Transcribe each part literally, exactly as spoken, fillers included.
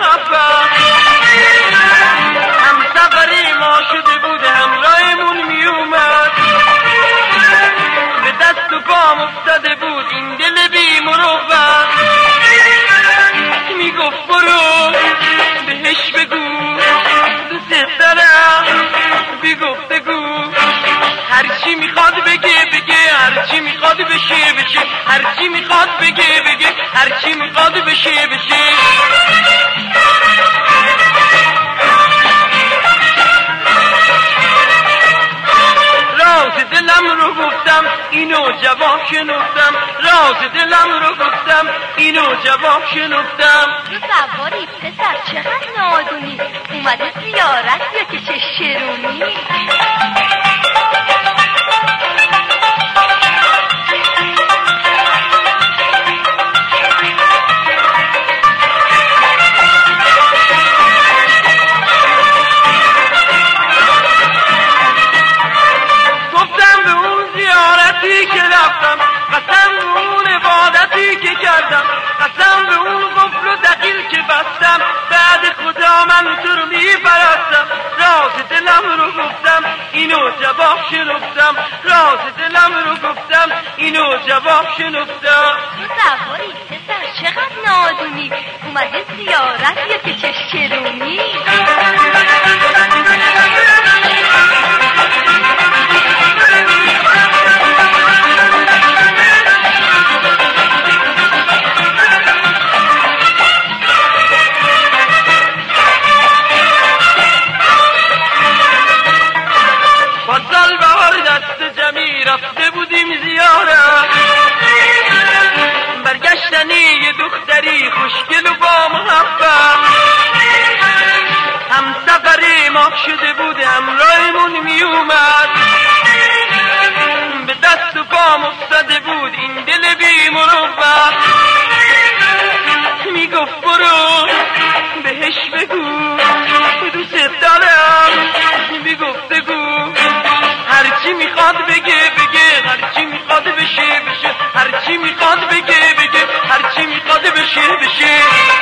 محبت هم سفری ما شده بود همراهمون می اومد به دست و پام افتاده بود این دل بی مروت می گفت برو بهش بگو دوست دارم بی گفتگو هرچی میخواد بگه بگه هرچی میخواد بشه بشه هرچی میخواد بگه بگه هرچی میخواد بشه بشه راز دلم رو گفتم اینو جواب شنفتم راز دلم رو گفتم اینو جواب شنفتم تو سواری پسر چقدر نادونی اومده زیارت یا که چه شرونی که رفتم قسم به اون عبادتی که کردم قسم به اون قفل و دقیل که بستم بعد خدا من تو رو میپرستم راز دلم رو گفتم اینو جواب شنفتم راز دلم رو گفتم اینو جواب شنفتم تو سواری پسر چقدر نادونی اومده زیارت یا که چه شرونی فصل بهار دست جمعی رفته بودیم زیارت برگشتنی یه دختری خوشگل و با محبت هم سفری ما شده بود همراهمون می اومد به دست و پام افتاده بود این دل بی مروت می گفت برو بهش بگو دوست دارم بی گفتگو هرچی میخواد بگه بگه هرچی میخواد بشه بشه هرچی میخواد بگه بگه هرچی میخواد بشه بشه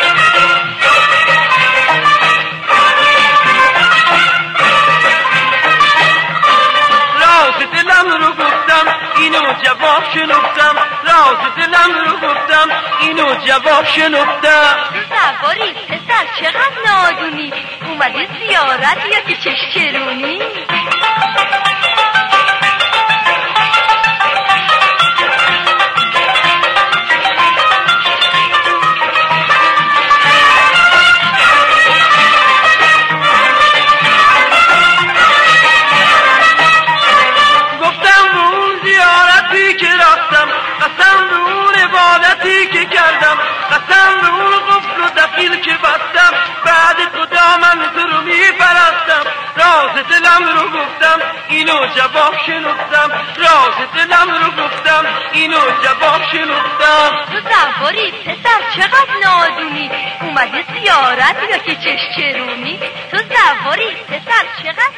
راز دلم رو گفتم اینو جواب شنفتم راز دلم رو گفتم اینو جواب شنفتم تو سواری پسر چقدر نادونی اومده زیارت یا که چه شرونی قسم به اون عبادتی که کردم قسم به اون قفل و دقیل که بستم بعد خدا من تو رو میپرستم راز دلم رو گفتم اینو جواب شنفتم راز دلم رو گفتم اینو جواب شنفتم تو سواری پسر چقدر نادونی اومده زیارت یا که چه شرونی تو سواری پسر چقدر